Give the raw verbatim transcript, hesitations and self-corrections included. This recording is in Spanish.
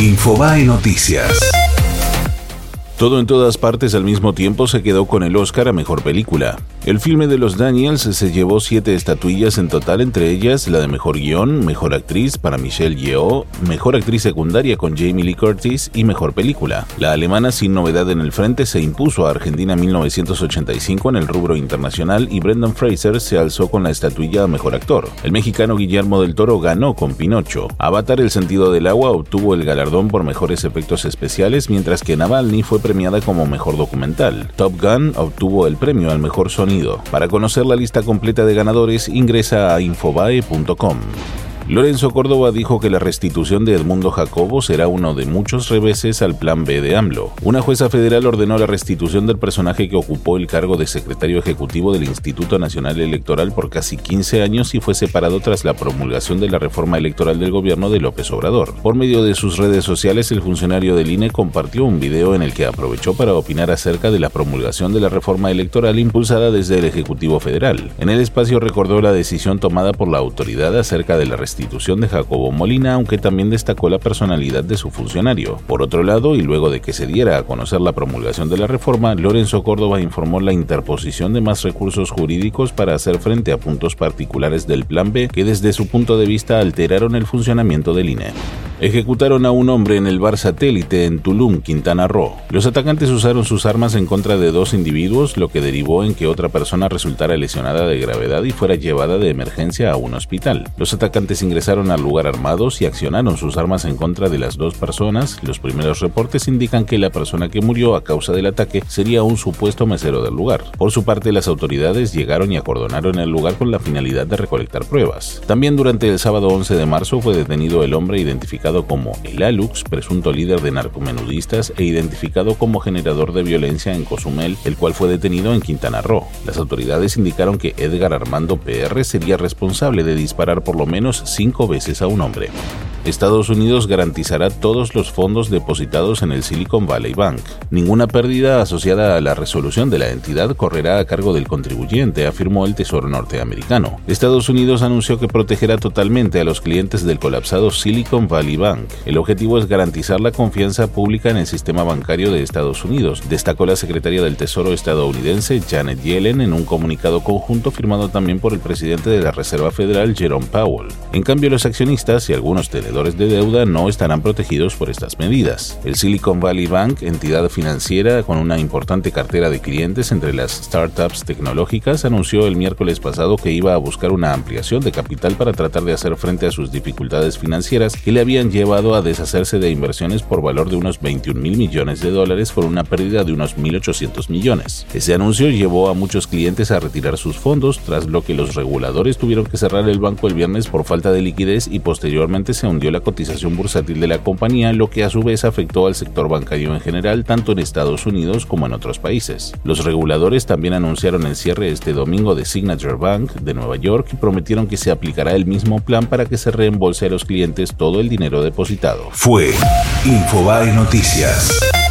Infobae Noticias. Todo en todas partes al mismo tiempo se quedó con el Oscar a Mejor Película. El filme de los Daniels se llevó siete estatuillas en total, entre ellas la de Mejor Guión, Mejor Actriz para Michelle Yeoh, Mejor Actriz Secundaria con Jamie Lee Curtis y Mejor Película. La alemana, sin novedad en el frente, se impuso a Argentina mil novecientos ochenta y cinco en el rubro internacional y Brendan Fraser se alzó con la estatuilla a Mejor Actor. El mexicano Guillermo del Toro ganó con Pinocho. Avatar: El sentido del agua obtuvo el galardón por mejores efectos especiales, mientras que Navalny fue premiada como Mejor Documental. Top Gun obtuvo el premio al Mejor Sonido. Para conocer la lista completa de ganadores, ingresa a infobae punto com. Lorenzo Córdoba dijo que la restitución de Edmundo Jacobo será uno de muchos reveses al plan B de AMLO. Una jueza federal ordenó la restitución del personaje que ocupó el cargo de secretario ejecutivo del Instituto Nacional Electoral por casi quince años y fue separado tras la promulgación de la reforma electoral del gobierno de López Obrador. Por medio de sus redes sociales, el funcionario del I N E compartió un video en el que aprovechó para opinar acerca de la promulgación de la reforma electoral impulsada desde el Ejecutivo Federal. En el espacio recordó la decisión tomada por la autoridad acerca de la restitución de Jacobo Molina, aunque también destacó la personalidad de su funcionario. Por otro lado, y luego de que se diera a conocer la promulgación de la reforma, Lorenzo Córdoba informó la interposición de más recursos jurídicos para hacer frente a puntos particulares del Plan B que desde su punto de vista alteraron el funcionamiento del I N E. Ejecutaron a un hombre en el bar Satélite en Tulum, Quintana Roo. Los atacantes usaron sus armas en contra de dos individuos, lo que derivó en que otra persona resultara lesionada de gravedad y fuera llevada de emergencia a un hospital. Los atacantes ingresaron al lugar armados y accionaron sus armas en contra de las dos personas. Los primeros reportes indican que la persona que murió a causa del ataque sería un supuesto mesero del lugar. Por su parte, las autoridades llegaron y acordonaron el lugar con la finalidad de recolectar pruebas. También durante el sábado once de marzo fue detenido el hombre identificado como el Alux, presunto líder de narcomenudistas e identificado como generador de violencia en Cozumel, el cual fue detenido en Quintana Roo. Las autoridades indicaron que Edgar Armando P R sería responsable de disparar por lo menos cinco veces a un hombre. Estados Unidos garantizará todos los fondos depositados en el Silicon Valley Bank. Ninguna pérdida asociada a la resolución de la entidad correrá a cargo del contribuyente, afirmó el Tesoro norteamericano. Estados Unidos anunció que protegerá totalmente a los clientes del colapsado Silicon Valley Bank. El objetivo es garantizar la confianza pública en el sistema bancario de Estados Unidos, destacó la secretaria del Tesoro estadounidense Janet Yellen en un comunicado conjunto firmado también por el presidente de la Reserva Federal, Jerome Powell. En cambio, los accionistas y algunos tenedores de deuda no estarán protegidos por estas medidas. El Silicon Valley Bank, entidad financiera con una importante cartera de clientes entre las startups tecnológicas, anunció el miércoles pasado que iba a buscar una ampliación de capital para tratar de hacer frente a sus dificultades financieras que le habían llevado a deshacerse de inversiones por valor de unos veintiún mil millones de dólares por una pérdida de unos mil ochocientos millones. Ese anuncio llevó a muchos clientes a retirar sus fondos, tras lo que los reguladores tuvieron que cerrar el banco el viernes por falta de liquidez y posteriormente se hundió la cotización bursátil de la compañía, lo que a su vez afectó al sector bancario en general, tanto en Estados Unidos como en otros países. Los reguladores también anunciaron el cierre este domingo de Signature Bank de Nueva York y prometieron que se aplicará el mismo plan para que se reembolse a los clientes todo el dinero depositado. Fue Infobae Noticias.